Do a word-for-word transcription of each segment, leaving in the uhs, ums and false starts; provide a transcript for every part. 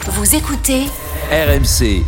Vous écoutez R M C.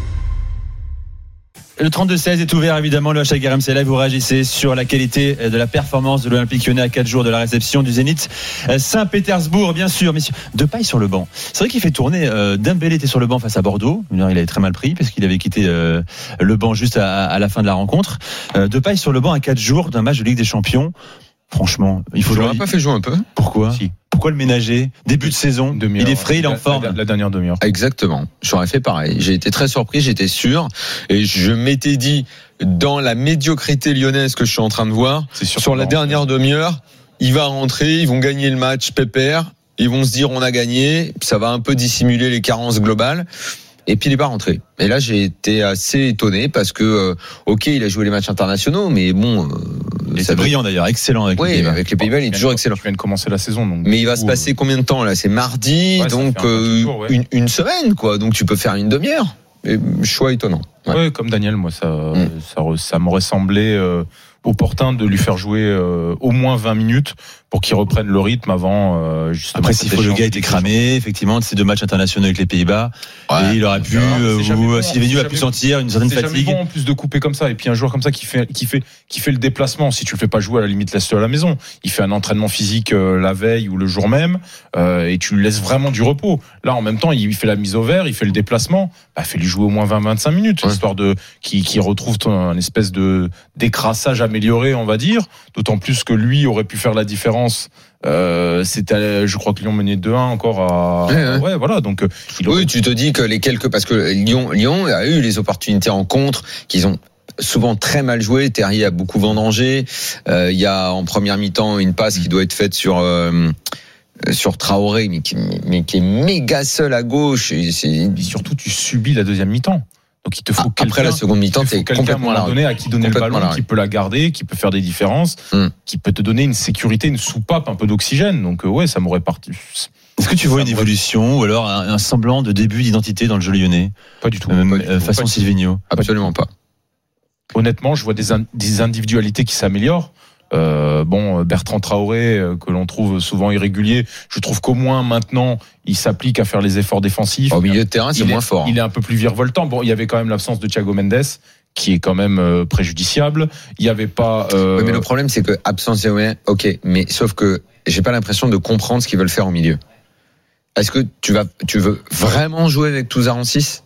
Le trente-deux seize est ouvert, évidemment, le hashtag R M C Live. Vous réagissez sur la qualité de la performance de l'Olympique Lyonnais à quatre jours de la réception du Zénith Saint-Pétersbourg, bien sûr. Messieurs, Depay sur le banc. C'est vrai qu'il fait tourner. Euh, Dembélé était sur le banc face à Bordeaux. Il avait très mal pris parce qu'il avait quitté euh, le banc juste à, à la fin de la rencontre. Euh, Depay sur le banc à quatre jours d'un match de Ligue des Champions. Franchement, il faut. Je l'aurais pas fait jouer un peu. Pourquoi si. Pourquoi le ménager? Début de saison, il est frais, il est en forme. La, la, la dernière demi-heure. Exactement. J'aurais fait pareil. J'ai été très surpris, j'étais sûr. Et je m'étais dit, dans la médiocrité lyonnaise que je suis en train de voir, sur la dernière demi-heure, il va rentrer, ils vont gagner le match pépère, ils vont se dire on a gagné, ça va un peu dissimuler les carences globales. Et puis il n'est pas rentré. Et là j'ai été assez étonné parce que euh, ok il a joué les matchs internationaux, mais bon. Euh, il était brillant d'ailleurs, excellent avec oui, les Pays-Bas. avec les Pays-Bas, il est toujours excellent. Tu viens de commencer la saison, donc. Mais il va se passer combien de temps là? C'est mardi, ouais, donc euh, tour, ouais. une, une semaine quoi. Donc tu peux faire une demi-heure. Et, choix étonnant. Ouais. ouais, comme Daniel, moi ça, mm. ça, ça m'aurait semblé euh, opportun de lui faire jouer euh, au moins vingt minutes pour qu'il reprenne le rythme avant. Euh, justement, après, s'il faut, le gars était cramé, effectivement, de ces deux matchs internationaux avec les Pays-Bas, ouais, et il aurait pu, euh, ou Sylvain a pu sentir une certaine c'est fatigue. C'est bon en plus de couper comme ça, et puis un joueur comme ça qui fait, qui fait, qui fait le déplacement. Si tu le fais pas jouer, à la limite, laisse-le à la maison. Il fait un entraînement physique euh, la veille ou le jour même, euh, et tu lui laisses vraiment du repos. Là, en même temps, il fait la mise au vert, il fait le déplacement. Bah, fais-lui jouer au moins vingt à vingt-cinq minutes, ouais. histoire de qui, qui retrouve ton, un espèce de d'écrassage amélioré, on va dire. D'autant plus que lui aurait pu faire la différence. Euh, c'était, je crois que Lyon menait deux un encore à. Ouais, ouais. ouais voilà. Donc. Il aurait... Oui, tu te dis que les quelques, parce que Lyon, Lyon a eu les opportunités en contre qu'ils ont souvent très mal joué. Terrier a beaucoup vendangé. Euh, il y a en première mi-temps une passe qui doit être faite sur. Euh, sur Traoré, mais qui, mais qui est méga seul à gauche. Et, c'est... et surtout, tu subis la deuxième mi-temps. Donc il te faut après la seconde mi-temps, t'es complètement là. Donné à qui donner le ballon, qui peut la garder, qui peut faire des différences, mm. qui peut te donner une sécurité, une soupape, un peu d'oxygène. Donc euh, ouais, ça m'aurait parti. Est-ce que tu vois une évolution ou alors un, un semblant de début d'identité dans le jeu lyonnais? Pas du tout. Euh, pas du euh, tout. Façon Sylvain. Absolument pas. Honnêtement, je vois des, in- des individualités qui s'améliorent. Euh, bon, Bertrand Traoré, euh, que l'on trouve souvent irrégulier, je trouve qu'au moins maintenant il s'applique à faire les efforts défensifs. Au milieu de terrain, c'est il moins est, fort. Il est un peu plus virevoltant. Bon, il y avait quand même l'absence de Thiago Mendes, qui est quand même euh, préjudiciable. Il y avait pas. Euh... Oui, mais le problème, c'est que absence de Thiago, ok, mais sauf que j'ai pas l'impression de comprendre ce qu'ils veulent faire au milieu. Est-ce que tu vas, tu veux vraiment jouer avec Touzard en six?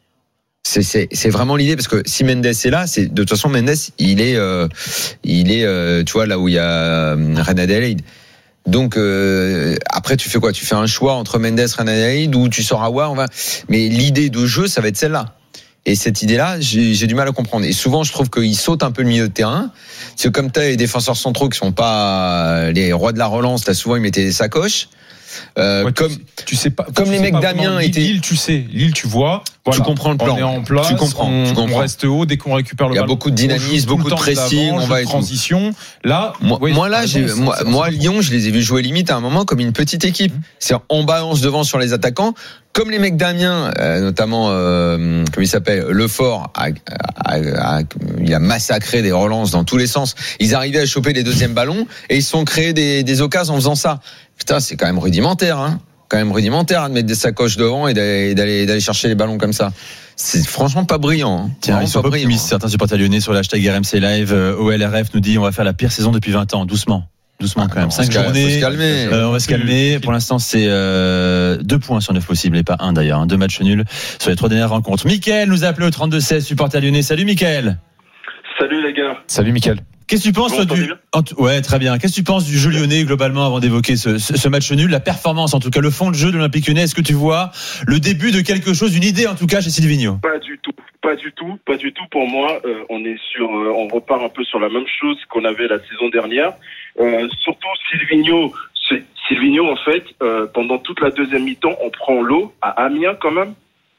C'est, c'est, c'est vraiment l'idée, parce que si Mendes est là, c'est, de toute façon, Mendes, il est, euh, il est, euh, tu vois, là où il y a euh, Reine Adélaïde. Donc, euh, après, tu fais quoi? Tu fais un choix entre Mendes, Reine Adélaïde, ou tu sors à Aouar, on va... Mais l'idée de jeu, ça va être celle-là. Et cette idée-là, j'ai, j'ai du mal à comprendre. Et souvent, je trouve qu'il saute un peu le milieu de terrain. Parce que comme tu as les défenseurs centraux qui sont pas les rois de la relance, là, souvent, ils mettaient des sacoches. Euh, ouais, comme, tu sais, tu sais pas, comme tu les sais mecs pas d'Amiens étaient. Lille, tu sais, Lille, tu vois. Voilà, tu comprends le plan. On est en place. Tu comprends. On, tu comprends. on reste haut dès qu'on récupère le ballon. Il y a ballon, beaucoup de dynamisme, beaucoup de pressing. On va être transition. Là, moi, oui, moi là, j'ai, moi, c'est, c'est, moi, c'est Lyon, je les ai vus jouer limite à un moment comme une petite équipe. Mmh. C'est on balance devant sur les attaquants. Comme les mecs d'Amiens, euh, notamment, euh, comment il s'appelle, Lefort, a, a, a, a, il a massacré des relances dans tous les sens. Ils arrivaient à choper les deuxièmes ballons et ils se sont créés des, des occasions en faisant ça. Putain, c'est quand même rudimentaire, hein. Quand même rudimentaire hein, de mettre des sacoches devant et d'aller, d'aller, d'aller chercher les ballons comme ça. C'est franchement pas brillant. Hein. Tiens, ils sont pas optimistes, certains supporters lyonnais sur l'hashtag R M C Live. Euh, O L R F nous dit on va faire la pire saison depuis vingt ans, doucement. Doucement quand même. cinq journées. Faut se calmer. Euh, on va se calmer. Pour l'instant, c'est euh, deux points sur neuf possibles et pas un d'ailleurs. Hein. Deux matchs nuls sur les trois dernières rencontres. Mickaël nous a appelé au trente-deux seize, supporter lyonnais. Salut Mickaël. Salut les gars. Salut Mickaël. Qu'est-ce que tu penses toi, du ouais très bien. Qu'est-ce que tu penses du jeu lyonnais globalement avant d'évoquer ce, ce, ce match nul, la performance en tout cas, le fond de jeu de l'Olympique Lyonnais? Est-ce que tu vois le début de quelque chose, une idée en tout cas chez Sylvain? Pas du tout, pas du tout, pas du tout. Pour moi, euh, on est sur, euh, on repart un peu sur la même chose qu'on avait la saison dernière. Euh, surtout Sylvain, c'est, Sylvain en fait, euh, pendant toute la deuxième mi-temps, on prend l'eau à Amiens quand même.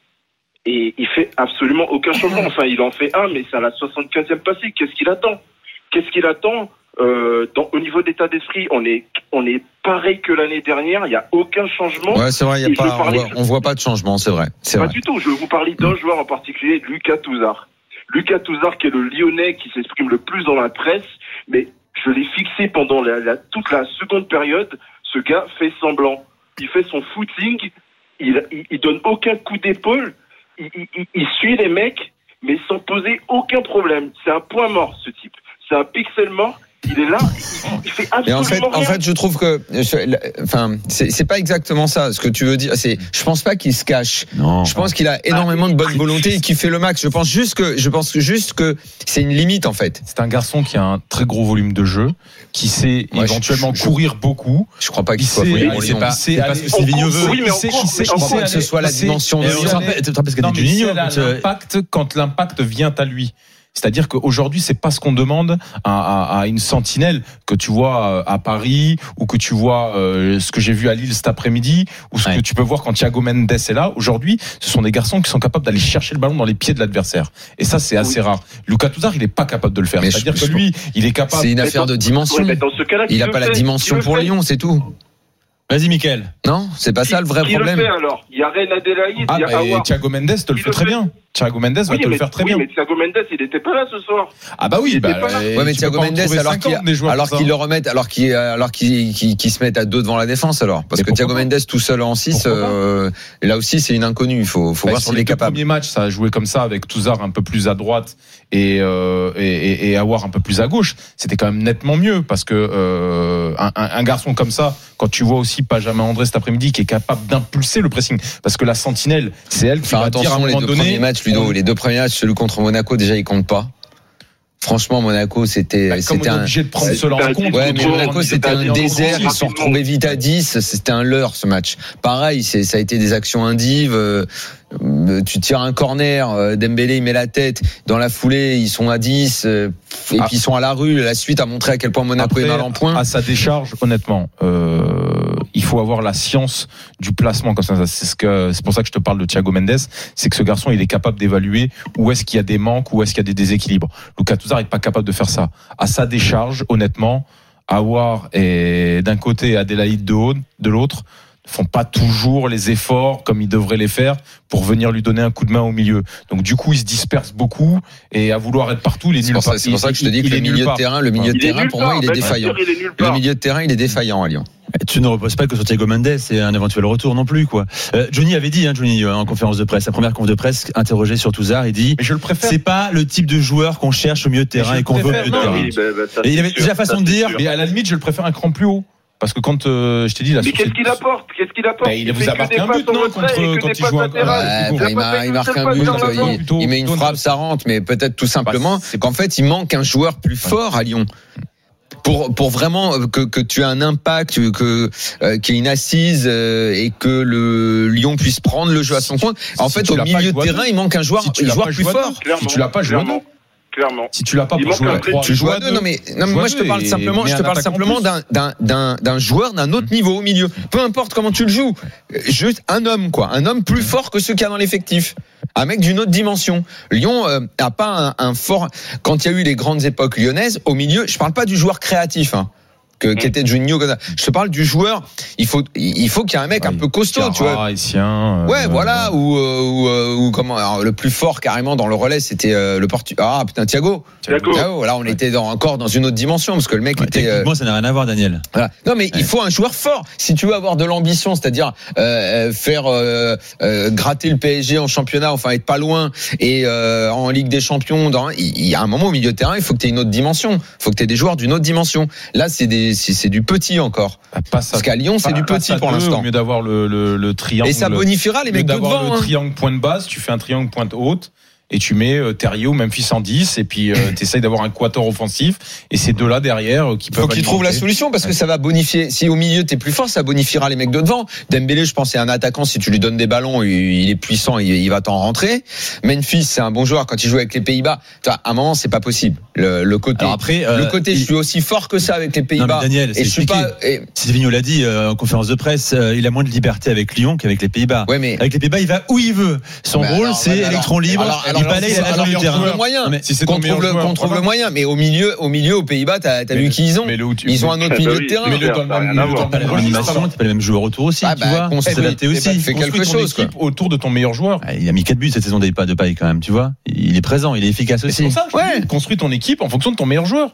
Et il fait absolument aucun changement. Enfin, il en fait un, mais c'est à la soixante-quinzième passée. Qu'est-ce qu'il attend? Qu'est-ce qu'il attend euh, dans, au niveau d'état d'esprit? On est, on est pareil que l'année dernière. Il n'y a aucun changement. Ouais, c'est vrai. Il y a pas, on, voit, on voit pas de changement. C'est vrai. C'est pas vrai. du tout. Je vais vous parler d'un joueur en particulier, Lucas Touzard. Lucas Touzard, qui est le Lyonnais qui s'exprime le plus dans la presse, mais je l'ai fixé pendant la, la, toute la seconde période. Ce gars fait semblant. Il fait son footing. il, il, il donne aucun coup d'épaule. Il, il, il suit les mecs, mais sans poser aucun problème. C'est un point mort, ce type. C'est un pixel mort. Il est là, il, il fait absolument Et en fait, rien. en fait, je trouve que, enfin, c'est, c'est pas exactement ça. Ce que tu veux dire, c'est, je pense pas qu'il se cache. Non. Je pense qu'il a énormément de bonne volonté et qu'il fait le max. Je pense juste que, je pense juste que c'est une limite en fait. C'est un garçon qui a un très gros volume de jeu, qui sait Moi, éventuellement je- je- courir beaucoup. Je crois pas qu'il Il soit sait- volé il pour sait Lyon. pas- C'est pas ce que On Silvino court, veut. oui, mais il on sait, court, il sait, mais il on Je crois sait pas que ce aller- soit la il sait- dimension Et de on il se sait rappelle, aller- tu te rappelles ce qu'a Non, dit mais Juninho. c'est la- quand, euh, l'impact quand l'impact vient à lui. C'est-à-dire qu'aujourd'hui, c'est pas ce qu'on demande à, à, à une sentinelle que tu vois à Paris ou que tu vois euh, ce que j'ai vu à Lille cet après-midi ou ce Ouais. que tu peux voir quand Thiago Mendes est là. Aujourd'hui, ce sont des garçons qui sont capables d'aller chercher le ballon dans les pieds de l'adversaire. Et ça, c'est assez Oui. rare. Lucas Touzard, il est pas capable de le faire. Mais C'est-à-dire je- que lui, il est capable. C'est une Mais affaire dans- de dimension. Ouais, mais dans ce cas-là, qui Il a le pas la fait dimension Qui le pour fait Lyon, c'est tout. Vas-y, Mickaël. Non, c'est pas ça le vrai Qui problème. le fait alors? Il y a Reine Adélaïde, Ah, il y a bah, Awar. Thiago Mendes te le Qui fait le très fait bien. Thiago Mendes va Oui, te le mais, faire très oui, bien. mais Thiago Mendes, il n'était pas là ce soir. Ah bah oui, il bah, était pas là. euh, Ouais, mais tu Thiago peux pas en Mendes, trouver alors cinquante qu'il, des joueurs alors comme qu'il ça. le remette, alors qu'il, alors qu'il, qu'il, qu'il se mette à deux devant la défense, alors. Parce Mais que Thiago pourquoi Mendes tout seul en six, Pourquoi pas euh, là aussi, c'est une inconnue. Il faut, faut Bah, voir sur s'il les est deux capable. premiers matchs, ça a joué comme ça avec Touzard un peu plus à droite et euh, et, et, et Awar un peu plus à gauche. C'était quand même nettement mieux parce que euh, un, un, un garçon comme ça, quand tu vois aussi Benjamin André cet après-midi qui est capable d'impulser le pressing, parce que la sentinelle, c'est elle qui Faire va dire à un attention, les moment deux donné. premiers matchs, Ludo, on- les deux premiers matchs, celui contre Monaco, déjà, il compte pas. Franchement, Monaco, c'était, Bah, comme on c'était est un, obligé de prendre Ouais, cela en c'était un compte. ouais, mais Trop, Monaco, on c'était était un bien désert. compris, Ils se sont rapidement. retrouvés vite à dix. C'était un leurre, ce match. Pareil, c'est, ça a été des actions indives. euh, euh, Tu tires un corner, euh, Dembélé, il met la tête. Dans la foulée, ils sont à dix. euh, Et Ah. puis, ils sont à la rue. La suite a montré à quel point Monaco Après, est mal en point. à sa décharge, honnêtement, euh, il faut avoir la science du placement comme ça. C'est ce que, c'est pour ça que je te parle de Thiago Mendes. C'est que ce garçon, il est capable d'évaluer où est-ce qu'il y a des manques, où est-ce qu'il y a des déséquilibres. Lucas Touzard n'est pas capable de faire ça. À sa décharge, honnêtement, Awar et d'un côté, Adélaïde de haut, de l'autre, ne font pas toujours les efforts comme ils devraient les faire pour venir lui donner un coup de main au milieu. Donc du coup, il se disperse beaucoup et à vouloir être partout, il est C'est nulle pour ça, part. c'est pour ça que je te Il- dis il que le est nulle milieu de part. terrain, le milieu de Il est terrain, nulle pour moi, part, il est bah, bien défaillant. sûr, il est nulle Le part. milieu de terrain, il est défaillant à Lyon. Tu ne reposes pas que sur Thiago Mendes et un éventuel retour non plus, quoi. Euh, Johnny avait dit, hein, Johnny, en conférence de presse, sa première conférence de presse, interrogé sur Touzard, il dit, Mais je le préfère. c'est pas le type de joueur qu'on cherche au milieu de terrain je et qu'on veut au préfère, milieu de non, terrain. Oui, bah, bah, ça, Et il c'est avait sûr, déjà façon ça, de c'est dire, sûr. Mais à la limite, je le préfère un cran plus haut. Parce que quand euh, je t'ai dit la Mais qu'est-ce qu'il apporte? Qu'est-ce qu'il apporte? Bah, il vous fait a que marqué des un passes but, en non, retrait contre- et que quand des il passes joue à- latérales. Ouais, Il a bah, il, pas mar- fait il une marque seule un passe but, dans l'avant. il, plutôt- il met une plutôt frappe, une- ça rentre, mais peut-être tout simplement Bah, c'est- qu'en fait, il manque un joueur plus fort à Lyon. Pour, pour vraiment que, que tu aies un impact, que euh, qu'il y ait une assise euh, et que le Lyon puisse prendre le jeu à son compte. En si fait, tu au l'as pas, milieu de joueur terrain, deux. il manque un joueur, Si tu un l'as joueur pas, plus joueur fort. deux. Si tu l'as pas, joueur clairement. Clairement. Si tu l'as pas Il pour manque jouer un à vrai- trois, Tu joues à deux, deux. non mais, non, mais Joue moi à je te deux parle et- simplement, mais je un te parle attaquant simplement plus. d'un, d'un, d'un, d'un joueur d'un autre niveau au milieu. Peu importe comment tu le joues, juste un homme quoi, un homme plus fort que ceux qu'il y a dans l'effectif, un mec d'une autre dimension. Lyon euh, a pas un, un fort. Quand il y a eu les grandes époques lyonnaises, au milieu, je parle pas du joueur créatif. Hein. Que, qu'était Juninho. Je te parle du joueur. Il faut, il faut qu'il y ait un mec un peu costaud, tu vois. Haïtien. Ouais, voilà, ou, euh, ou, euh, ou comment, alors, le plus fort carrément dans le relais, c'était euh, le Portugais. Ah putain, Thiago. Thiago. Thiago, là, on était dans, encore dans une autre dimension parce que le mec Ouais, était. euh, techniquement, ça n'a rien à voir, Daniel. voilà. Non, mais il faut un joueur fort. Si tu veux avoir de l'ambition, c'est-à-dire euh, faire euh, euh, gratter le P S G en championnat, enfin être pas loin, et euh, en Ligue des Champions, dans, il, il y a un moment au milieu de terrain, il faut que tu aies une autre dimension. Il faut que tu aies des joueurs d'une autre dimension. Là, c'est des, c'est, c'est du petit encore. Parce qu'à Lyon, c'est du petit pour l'instant. Au mieu d'avoir le, le, le triangle. Et ça bonifiera les au lieu mecs de d'avoir devant. le Hein. triangle point de base, tu fais un triangle pointe haute. Et tu mets euh, Terrier ou Memphis en dix et puis euh, tu essayes d'avoir un quator offensif et ces deux-là derrière euh, qui peuvent Faut qu'ils trouvent la alimenter. solution parce que ça va bonifier. Si au milieu t'es plus fort, ça bonifiera les mecs de devant. Dembélé, je pense, c'est un attaquant. Si tu lui donnes des ballons, il, il est puissant, il, il va t'en rentrer. Memphis, c'est un bon joueur quand il joue avec les Pays-Bas. À un moment, c'est pas possible. Le, le côté, Alors après, euh, le côté, il- je suis aussi fort que ça avec les Non, Pays-Bas. mais Daniel, c'est et je suis expliqué. pas. Et, Silvino l'a dit euh, en conférence de presse, euh, il a moins de liberté avec Lyon qu'avec les Pays-Bas. ouais, mais. Avec les Pays-Bas, il va où il veut. Son Mais rôle, alors, c'est alors, électron libre. alors, il alors, balaye la alors, largeur du alors, terrain. le moyen. Non, mais Si c'est ton Qu'on trouve meilleur le, joueur, qu'on trouve voilà. le moyen. Mais au milieu, au milieu, aux Pays-Bas, t'as, t'as Mais vu le- qui ils ont. mais le- Ils ont un autre Ah, bah milieu oui, de terrain. Mais le Ça dans le n'a même rien à milieu, voir. dans le Pas la même même registre, animation, c'est pas les mêmes joueurs autour aussi, Ah, tu bah, vois. qu'on C'est adapté eh ben, aussi. fait quelque Construis ton chose, quoi. équipe autour de ton meilleur joueur. Ah, il a mis quatre buts cette saison des pas de paille quand même, tu vois. Il est présent, il est efficace Mais c'est aussi. pour ça, je te Ouais. dis, construis ton équipe en fonction de ton meilleur joueur.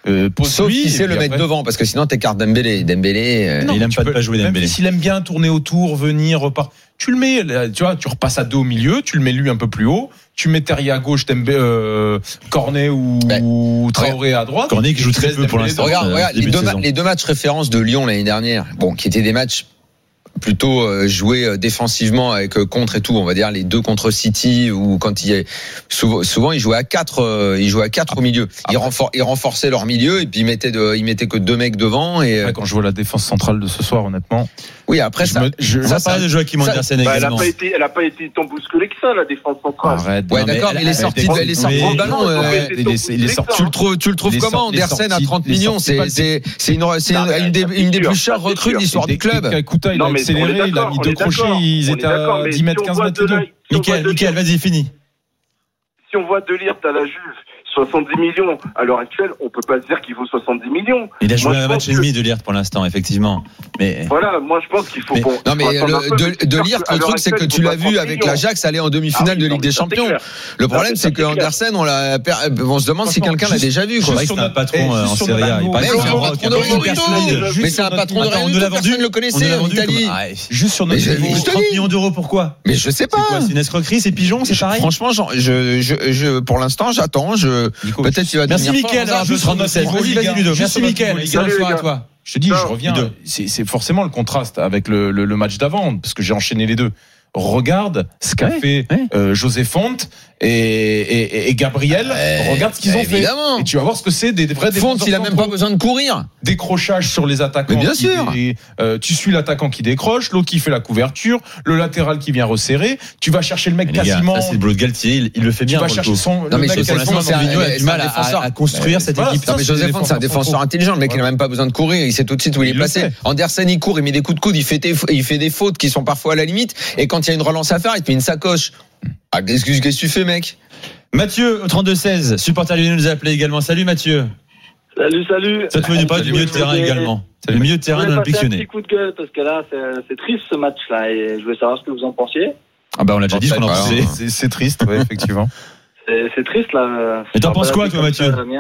Euh, Sauf lui, si c'est et le puis mettre après- devant, parce que sinon t'écartes Dembélé. Dembélé. euh, Non, il aime tu pas de peux- pas jouer même Dembélé. S'il aime bien tourner autour, venir, repart. Tu le mets, là, tu vois, tu repasses à deux au milieu, tu le mets lui un peu plus haut, tu mets Terrier à gauche, Dembélé, euh, Cornet ou Ouais. Traoré à droite. Cornet qui joue et tu très laisses peu pour Dembélé l'instant. devant. Regarde, euh, regarde les, début de deux ma- saison. les deux matchs références de Lyon l'année dernière, bon, qui étaient des matchs plutôt euh, joués euh, défensivement avec euh, contre et tout, on va dire les deux contre City ou quand il y a, souvent, souvent ils jouaient à quatre, euh, ils jouaient à quatre au milieu. Ils, renfor- ils renforçaient leur milieu et puis ils mettaient de, ils mettaient que deux mecs devant et euh, Ouais, quand je vois la défense centrale de ce soir, honnêtement, oui après je ça. me- je- On ça, va ça- parler de Joachim ça- Andersen Bah, elle a également. pas été, elle a pas été tant bousculée que ça, la défense centrale. arrête. Ouais Non, mais d'accord, elle- mais il est elle- sorti, elle- il est sorti mais- du ballon. Non, euh, mais il est- il est sorti. Tu le trouves, tu le trouves Les comment sor- les Andersen à sorties- trente les millions? sorties, C'est, c'est, c'est une, c'est Non, mais une des, ça, c'est une des sûr, plus ça, chères c'est recrues de sûr. l'histoire du club. Kakuta, il Non, a mais on accéléré, est il a d'accord, mis on deux est crochets, d'accord, ils on est étaient d'accord, à mais dix si mètres, on quinze voit mètres de de là- deux. si on voit Mickaël, de Mickaël, lire- vas-y, fini. Si on voit De Ligt à la Juve, soixante-dix millions, à l'heure actuelle, on peut pas se dire qu'il vaut soixante-dix millions. Il a joué Moi, je un pense match et que- demi de Liert pour l'instant, effectivement. Mais Voilà, moi je pense qu'il faut Mais- qu'on. Non mais faut attendre un le, peu, de, mais c'est de sûr lire qu'à le l'heure truc c'est que actuelle, tu il faut l'as pas vu trente avec millions. l'Ajax aller en Ah demi-finale oui, de non, Ligue mais des ça, c'est Champions. clair. Le problème ça, c'est c'est que clair. Andersen on l'a per- on se demande si Franchement, quelqu'un l'a juste- déjà vu quoi. juste c'est sur un notre- patron et euh, en juste sur Serie A. notre Il paraît Mais que c'est c'est un un patron rock, de un peu rien du hyper tout. solide. Mais c'est un patron de Attends, rien on du nous l'a tout, vendu. personne ne le On nous connaissait l'a en vendu Italie. comme- Ah, Juste sur Mais notre je- niveau. je te trente dis. millions d'euros, pourquoi? Mais je sais C'est pas. quoi, c'est une escroquerie, c'est pigeon, c'est pareil? Franchement, j'en- je, je, je, pour l'instant, j'attends. Je, Nico, peut-être qu'il va Merci devenir Mickaël, fort. alors, juste je trente-deux seize. sur notre Vas-y, niveau, vas-y, Ludo. juste Merci sur notre Mickaël. niveau. Excellente Salut, soirée les à gars. toi. Je te dis, je Non, reviens. Ludo. C'est c'est forcément le contraste avec le, le, le match d'avant, parce que j'ai enchaîné les deux. Regarde ce qu'a Ouais, fait ouais. euh, José Fonte et, et, et Gabriel. Ouais, Regarde ce qu'ils ont évidemment. fait. Et tu vas voir ce que c'est des, des vrais Fonte, défenseurs il a même pas centraux. besoin de courir. Décrochage sur les attaquants. Mais bien qui sûr. dé- euh, tu suis l'attaquant qui décroche, l'autre qui fait la couverture, le latéral qui vient resserrer. Tu vas chercher le mec Les gars, quasiment. ça c'est le boulot de Galtier, il, il le fait Tu bien. vas pour le chercher coup. son. Non, le mais mec José quasiment Fonte, c'est un- dans le milieu. Mourinho a c'est du mal un à, défenseur. à- à construire cette Voilà, équipe. ça, Non, mais c'est José des Fonte, c'est un défenseurs défenseur centraux. intelligent. Le mec, il a Ouais. même pas besoin de courir. Il sait tout de suite où il est Il le placé. sait. Andersen, il court, il met des coups de coude, il fait des, il fait des fautes qui sont parfois à la limite. Et quand il y a une relance à faire, il te met une sacoche. Ah, qu'est-ce que qu'est-ce que tu fais, mec? Mathieu, au trente-deux seize, supporter lyonnais nous a appelé également. Salut Mathieu. Salut, salut. Ça, tu veux nous parler du milieu de terrain également. Le milieu de terrain de Je voulais l'Olympique passer un Lyonnais. petit coup de gueule parce que là, c'est, c'est triste ce match-là et je voulais savoir ce que vous en pensiez. Ah bah on l'a déjà dit ce qu'on en Alors, pensait. C'est- C'est triste, ouais, effectivement. C'est, c'est triste là. Et t'en Je penses parle quoi, pas toi, comme Mathieu ça, Damien.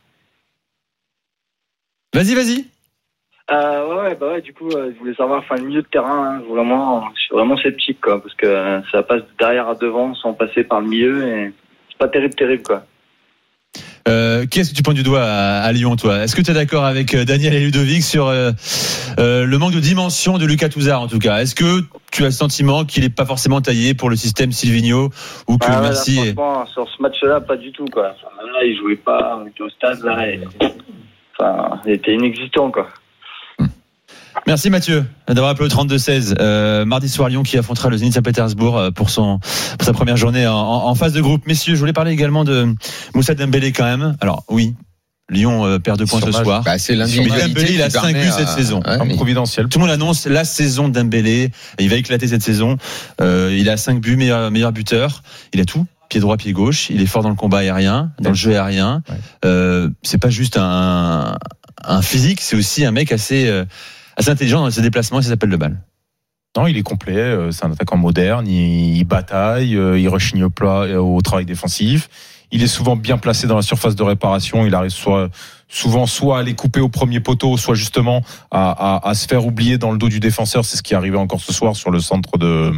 Vas-y, vas-y. Euh, ouais, ouais, bah ouais, du coup, euh, je voulais savoir, enfin, le milieu de terrain, hein, vraiment, je suis vraiment sceptique, quoi, parce que euh, ça passe de derrière à devant sans passer par le milieu et c'est pas terrible, terrible, quoi. Euh, Qu'est-ce que tu pointes du doigt à, à Lyon, toi? Est-ce que tu es d'accord avec euh, Daniel et Ludovic sur euh, euh, le manque de dimension de Lucas Touzard, en tout cas? Est-ce que tu as le sentiment qu'il n'est pas forcément taillé pour le système Silvino ou que Ah ouais, là, Merci est... franchement, sur ce match-là, pas du tout, quoi. Enfin, là, il jouait pas, on était au stade, là, et enfin, il était inexistant, quoi. Merci Mathieu d'avoir appelé au trente-deux seize. Euh, mardi soir, Lyon qui affrontera le Zénith Saint-Pétersbourg euh, pour son pour sa première journée en, en, en phase de groupe. Messieurs, je voulais parler également de Moussa Dembélé quand même. Alors oui, Lyon euh, perd deux points ce Sur match. soir. Bah, c'est Mais l'individualité Dembélé, il a qui cinq permet buts à- cette saison. Ouais, Comme mais- providentiel. Tout le monde annonce la saison de Dembélé. Il va éclater cette saison. Euh, il a cinq buts, meilleur, meilleur buteur. Il a tout. Pied droit, pied gauche. Il est fort dans le combat aérien, dans le jeu aérien. Ouais. Euh, c'est pas juste un, un physique, c'est aussi un mec assez, euh, assez intelligent dans ses déplacements et ses appels de balles. Non, il est complet. euh, C'est un attaquant moderne. Il, il bataille. euh, Il rechigne au, plat, euh, au travail défensif. Il est souvent bien placé dans la surface de réparation. Il arrive soit, souvent soit à les couper au premier poteau, soit justement à, à, à se faire oublier dans le dos du défenseur. C'est ce qui est arrivé encore ce soir sur le centre de,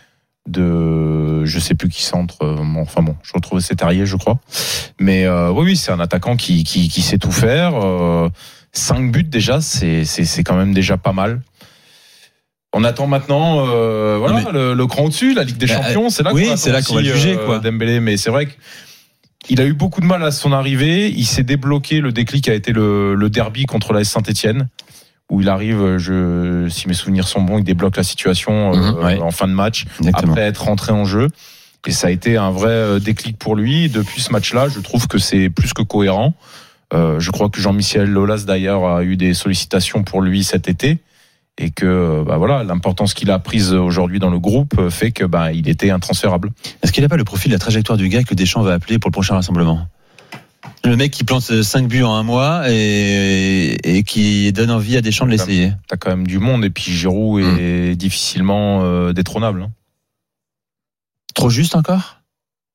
de, je sais plus qui centre. euh, bon, Enfin bon, je retrouve c'est Terrier, je crois. Mais euh, oui, oui, c'est un attaquant qui, qui, qui sait tout faire. Euh, cinq buts déjà, c'est, c'est, c'est quand même déjà pas mal. On attend maintenant, euh, voilà, Mais- le, le cran au-dessus, la Ligue des Bah, Champions. C'est là oui, qu'on c'est là attend qu'on va le aussi, juger, euh, quoi. Dembélé, mais c'est vrai que il a eu beaucoup de mal à son arrivée. Il s'est débloqué. Le déclic a été le, le derby contre la Saint-Etienne, où il arrive, je, si mes souvenirs sont bons, il débloque la situation euh, Mhm, ouais. en fin de match, Exactement. après être rentré en jeu. Et ça a été un vrai euh, déclic pour lui. Et depuis ce match-là, je trouve que c'est plus que cohérent. Euh, je crois que Jean-Michel Aulas, d'ailleurs, a eu des sollicitations pour lui cet été. Et que bah voilà, l'importance qu'il a prise aujourd'hui dans le groupe fait que bah, il était intransférable. Est-ce qu'il n'a pas le profil, la trajectoire du gars que Deschamps va appeler pour le prochain rassemblement? Le mec qui plante cinq buts en un mois et, et qui donne envie à Deschamps de l'essayer. T'as quand même du monde et puis Giroud est difficilement euh, détrônable. hein. Trop juste encore?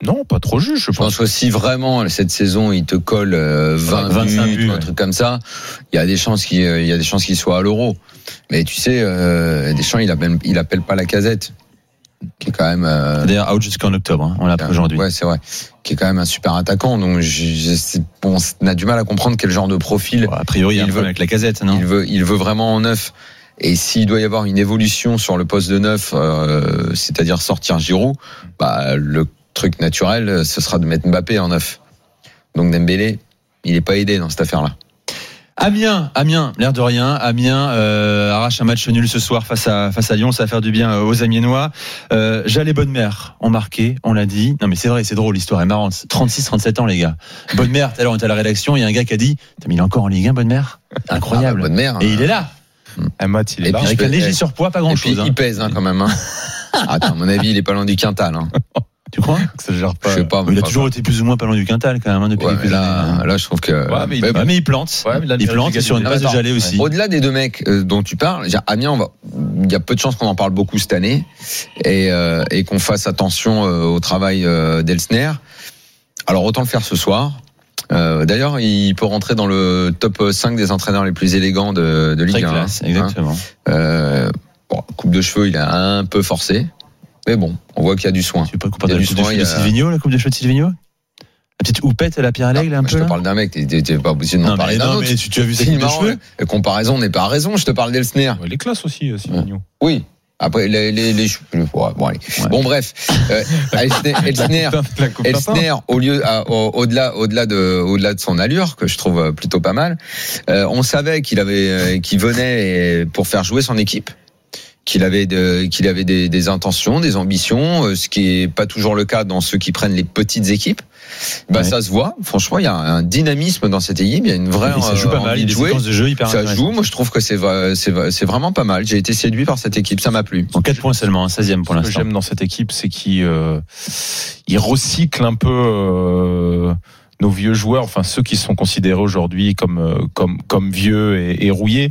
Non, pas trop juste, je Je pense pense. que si vraiment cette saison il te colle euh, vingt vingt-cinq buts, buts, un ouais. truc comme ça, il y a des chances qu'il il y a des chances qu'il soit à l'Euro. Mais tu sais, euh, Deschamps il appelle il appelle pas Lacazette, qui est quand même euh, D'ailleurs, out jusqu'en octobre, hein, on l'a appris aujourd'hui. Ouais, c'est vrai. Qui est quand même un super attaquant. Donc, je, je, bon, on a du mal à comprendre quel genre de profil Bon, a priori, il y a un il problème veut- avec la casette, non il veut. Il veut vraiment en neuf. Et s'il doit y avoir une évolution sur le poste de neuf, euh, c'est-à-dire sortir Giroud, bah, le truc naturel, ce sera de mettre Mbappé en neuf. Donc, Dembélé, il est pas aidé dans cette affaire-là. Amiens, Amiens, l'air de rien. Amiens euh, arrache un match nul ce soir face à face à Lyon. Ça va faire du bien aux Amiénois. Euh, Jallet et Bonnemère ont marqué, on l'a dit. Non mais c'est vrai, c'est drôle, l'histoire est marrante. trente-six trente-sept ans les gars. Bonnemère, tout à l'heure on était à la rédaction, il y a un gars qui a dit, mais il est encore en Ligue un, Bonnemère. Incroyable. Ah, bah, bonne mère. Et il est là, Eh, Matt, il est Et là. puis, avec je un peux- léger eh, surpoids, pas Et grand puis, chose. Hein. il pèse hein, quand même. Hein. Attends, à mon avis, il est pas loin du quintal. Hein. Tu crois? Ça gère Je pas. sais pas. Il a pas- toujours été plus ou moins pas loin du quintal quand même hein, depuis Ouais, quelques mais années. là, là, je trouve que. Ouais, mais il- Ouais, Ouais, mais il plante. Ouais, mais là, il plante et sur une Ah, passe de attends. Jallet aussi. Au-delà des deux mecs euh, dont tu parles, j'ai- Amiens, on va, il y a peu de chances qu'on en parle beaucoup cette année et, euh, et qu'on fasse attention euh, au travail euh, d'Elsner. Alors autant le faire ce soir. Euh, D'ailleurs, il peut rentrer dans le top cinq des entraîneurs les plus élégants de, de Ligue Très un. classe, hein. exactement. Euh, bon, coupe de cheveux, il a un peu forcé, mais bon, on voit qu'il y a du soin. Tu veux pas comparer Il y a la du coupe de soin, cheveux il de y a- Silvino, la coupe de cheveux de Silvino? La petite houppette à la Pierre Allègre, là, un Moi, peu je te là parle d'un mec, t'es- t'es t'es pas obligé de m'en Non, parler mais, d'un non, autre. mais tu, tu as vu sa C'est coupe de marrant, cheveux? la comparaison n'est pas raison. Je te parle d'Elsner. Ouais, il est classe aussi, euh, Silvino. Oui. Après, les, les, les, ouais, bon, allez. Ouais. Bon, bref. Euh, Elsner, Elsner, La coupe Elsner, au lieu, à- au- au-delà, au-delà de, au-delà de son allure, que je trouve plutôt pas mal, euh, on savait qu'il avait, euh, qu'il venait pour faire jouer son équipe, qu'il avait de, qu'il avait des, des intentions, des ambitions, euh, ce qui est pas toujours le cas dans ceux qui prennent les petites équipes. Bah, Ouais. ça se voit. Franchement, il y a un dynamisme dans cette équipe. Il y a une vraie Et ça joue euh, pas mal, envie il y a de des jouer. séquences de jeu hyper Ça intéressantes. joue. Moi, je trouve que c'est, va- c'est, va- c'est vraiment pas mal. J'ai été séduit par cette équipe. Ça m'a plu. En quatre points seulement, un seizième pour Ce que l'instant. j'aime dans cette équipe, c'est qu'il euh, il recycle un peu euh, nos vieux joueurs, enfin ceux qui sont considérés aujourd'hui comme euh, comme comme vieux et, et rouillés.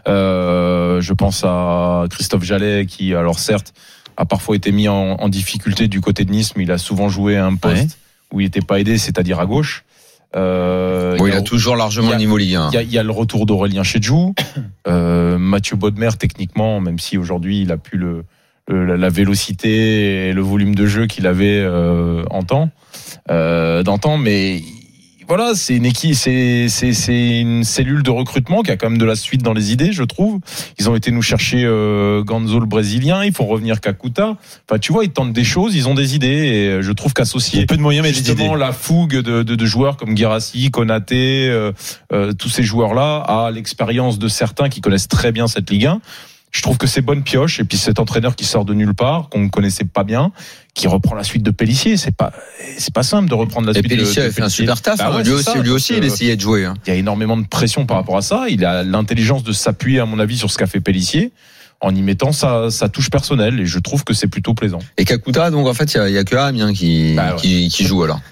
Euh, je pense à Christophe Jallet qui, alors certes, a parfois été mis en, en difficulté du côté de Nice, mais il a souvent joué à un poste Ouais. où il n'était pas aidé, c'est-à-dire à gauche. Euh, Bon, il il y a toujours largement il y a- le niveau Ligue un. Il y a, il y a le retour d'Aurélien Chedjou, euh, Mathieu Bodmer techniquement, même si aujourd'hui il a plus le, le- la vélocité et le volume de jeu qu'il avait euh, en temps, euh, d'antan, mais voilà, c'est une équipe, c'est c'est c'est une cellule de recrutement qui a quand même de la suite dans les idées, je trouve. Ils ont été nous chercher euh, Ganzo le brésilien, ils font revenir Kakuta. Enfin, tu vois, ils tentent des choses, ils ont des idées, et je trouve Il y a qu'associer peu de moyens, mais des justement idées. la fougue de, de, de joueurs comme Guirassy, Konaté, euh, euh, tous ces joueurs-là, à l'expérience de certains qui connaissent très bien cette Ligue un. Je trouve que c'est bonne pioche, et puis cet entraîneur qui sort de nulle part, qu'on ne connaissait pas bien, qui reprend la suite de Pellissier, c'est pas c'est pas simple de reprendre la Et suite de, Pellissier de a fait un Pellissier. super taf. Bah hein. ouais, lui c'est aussi, ça, lui donc, aussi, il euh, essayait de jouer. Hein. Il y a énormément de pression par rapport à ça. Il a l'intelligence de s'appuyer, à mon avis, sur ce qu'a fait Pellissier, en y mettant sa, sa touche personnelle, et je trouve que c'est plutôt plaisant. Et Kakuta, donc en fait, il y a, il y a que Amiens qui, Bah ouais. qui, qui joue alors.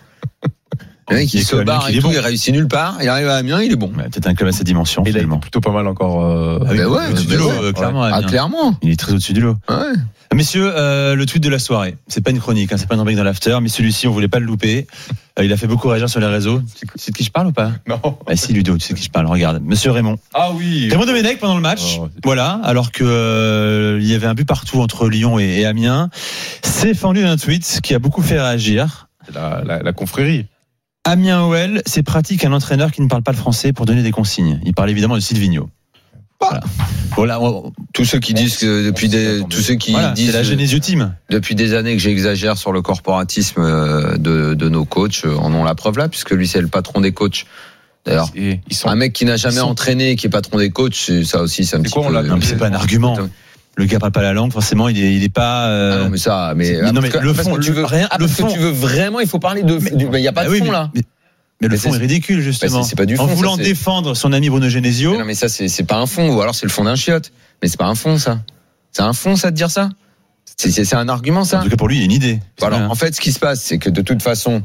Le mec, Il y il a se que barre Amiens qui et est tout, bon. il réussit nulle part. Il arrive à Amiens, il est bon. Ouais, peut-être un club à sa dimension, Et là, il est finalement. plutôt pas mal encore. Euh, Ah oui, bah ouais, au-dessus bah du lot, ouais. euh, clairement. Ah, Amiens. clairement. Il est très au-dessus du lot. Ouais. Messieurs, euh, le tweet de la soirée. C'est pas une chronique, hein, c'est pas une rubrique dans l'after, mais celui-ci, on voulait pas le louper. Euh, il a fait beaucoup réagir sur les réseaux. Tu sais de qui je parle ou pas? Non. Bah si, Ludo, tu sais de qui je parle. Regarde, Monsieur Raymond. Ah oui. Raymond Domenech pendant le match. Oh, Voilà, alors que euh, il y avait un but partout entre Lyon et, et Amiens. C'est fendu d'un tweet qui a beaucoup fait réagir. La, la, la confrérie. Amiens O L, c'est pratique un entraîneur qui ne parle pas le français pour donner des consignes. Il parle évidemment de Silvino. Voilà. Voilà, on- Tous ceux qui disent que depuis on s'y des, attendait. tous ceux qui voilà, c'est disent la Genesio Team. depuis des années que j'exagère sur le corporatisme euh, de, de nos coachs, euh, en ont la preuve là, puisque lui c'est le patron des coachs. D'ailleurs, Et ils sont. un mec qui n'a jamais ils sont- entraîné et qui est patron des coachs, c'est- ça aussi, c'est un C'est petit quoi, on peu. l'a- Non, mais c'est pas un argument. Le gars parle pas la langue, forcément, il est, il est pas. euh, Ah non, mais ça, mais, c'est- ah, non, parce mais que- le parce fond, que tu le- veux rien- ah, le parce que fond. tu veux vraiment, il faut parler de. du- mais il y a pas Bah de oui, fond mais- là. Mais, mais le Mais fond c'est- est ridicule, justement. Bah, c'est- c'est pas du en fond, ça, voulant c'est- défendre son ami Bruno Genesio. Mais non, mais ça, c'est c'est pas un fond, ou alors c'est le fond d'un chiotte. Mais c'est pas un fond, ça. C'est un fond, ça, de dire ça. C'est c'est- c'est un argument, ça. En tout cas, pour lui, il y a une idée. Alors, Voilà. en fait, ce qui se passe, c'est que de toute façon,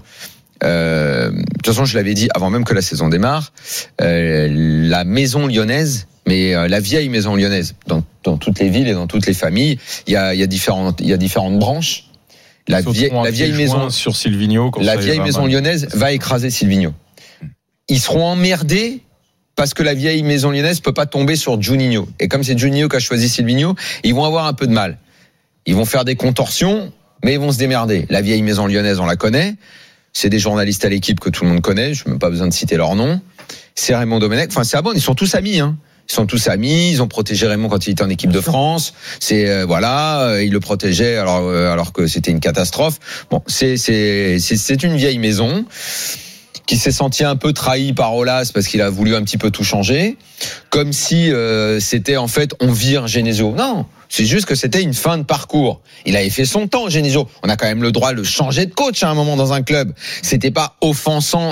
euh, de toute façon, je l'avais dit avant même que la saison démarre, euh, la maison lyonnaise, mais euh, la vieille maison lyonnaise, dans, dans toutes les villes et dans toutes les familles, il y a, il y a différentes, il y a différentes branches. La vieille, la vieille maison sur Silvinho. La vieille maison mal. lyonnaise va écraser Silvinho. Ils seront emmerdés parce que la vieille maison lyonnaise peut pas tomber sur Juninho. Et comme c'est Juninho qui a choisi Silvinho, ils vont avoir un peu de mal. Ils vont faire des contorsions, mais ils vont se démerder. La vieille maison lyonnaise, on la connaît. C'est des journalistes à l'équipe que tout le monde connaît. Je n'ai même pas besoin de citer leur nom. C'est Raymond Domenech. Enfin, c'est à bon. Ils sont tous amis, hein. Ils sont tous amis. Ils ont protégé Raymond quand il était en équipe de France. C'est euh, voilà, euh, ils le protégeaient alors euh, alors que c'était une catastrophe. Bon, c'est c'est c'est c'est une vieille maison qui s'est senti un peu trahi par Aulas parce qu'il a voulu un petit peu tout changer, comme si euh, c'était en fait on vire Genesio. Non, c'est juste que c'était une fin de parcours. Il avait fait son temps, Genesio. On a quand même le droit de le changer de coach à un moment dans un club. C'était pas offensant.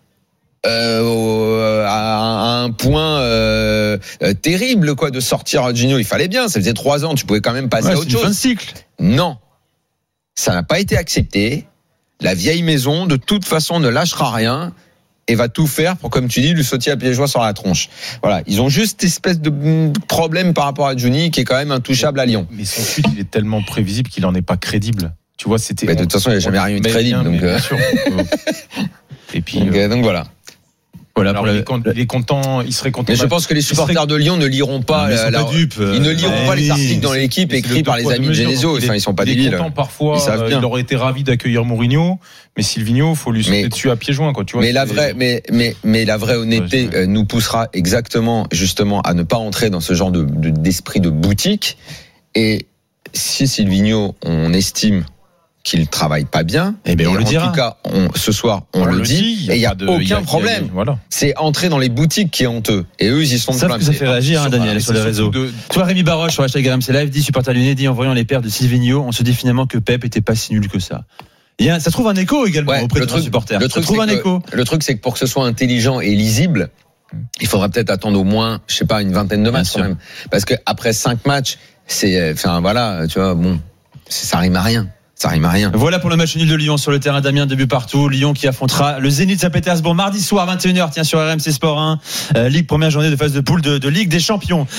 Euh, à un point euh, terrible quoi de sortir Gino. Il fallait bien, ça faisait trois ans, tu pouvais quand même passer ouais, à autre chose. Fin de cycle. Non, ça n'a pas été accepté. La vieille maison, de toute façon, ne lâchera rien et va tout faire pour, comme tu dis, lui sauter à pieds joints sur la tronche. Voilà, ils ont juste cette espèce de problème par rapport à Juni qui est quand même intouchable à Lyon. Mais son chute, il est tellement prévisible qu'il en est pas crédible. Tu vois, c'était. Mais de toute façon, il n'y a jamais rien eu de crédible. Bien, donc, bien euh... sûr. Donc, euh... Et puis. donc, euh, donc voilà. Voilà, Alors, pour il, le... est con... il est content, il serait content. Mais je pense que les supporters serait... de Lyon ne liront pas. Non, ils, la... pas dupes, ils ne liront ouais, pas les articles dans l'équipe écrits par les amis de Genesio. Enfin, ils sont pas débiles. Il est content parfois. Ils savent bien. Il aurait été ravi d'accueillir Mourinho, mais Silvinho, faut lui sauter mais... dessus à pieds joints, quoi. Tu vois. Mais la vraie, mais mais mais la vraie honnêteté ouais, nous poussera exactement, justement, à ne pas entrer dans ce genre de, de d'esprit de boutique. Et si Silvinho, on estime qu'il travaille pas bien, eh ben on et le en dira. tout cas, on, ce soir, on, on le, le dit, dit, et il y a, a de, aucun y a, problème. Y a, voilà. C'est entrer dans les boutiques qui est honteux. Et eux, ils y sont de plein. Ça fait réagir, hein, Daniel, sur les réseaux. De... Toi, Rémi Baroche sur hashtag R M C Live dit supporter lyonnais dit en voyant les paires de Silvinho, on se dit finalement que Pep était pas si nul que ça. Il y a, ça trouve un écho également ouais, auprès de nos supporters. Le truc, ça trouve un que, écho. Le truc, c'est que pour que ce soit intelligent et lisible, il faudra peut-être attendre au moins, je sais pas, une vingtaine de matchs quand même. Parce que après cinq matchs, c'est, enfin voilà, tu vois, bon, ça rime à rien. Ça rime à rien. Voilà pour le match nul de Lyon sur le terrain. Damien, début partout. Lyon qui affrontera le Zénith Saint-Pétersbourg mardi soir vingt et une heures. Tiens, sur R M C Sport un. Euh, Ligue, première journée de phase de poule de, de Ligue des Champions.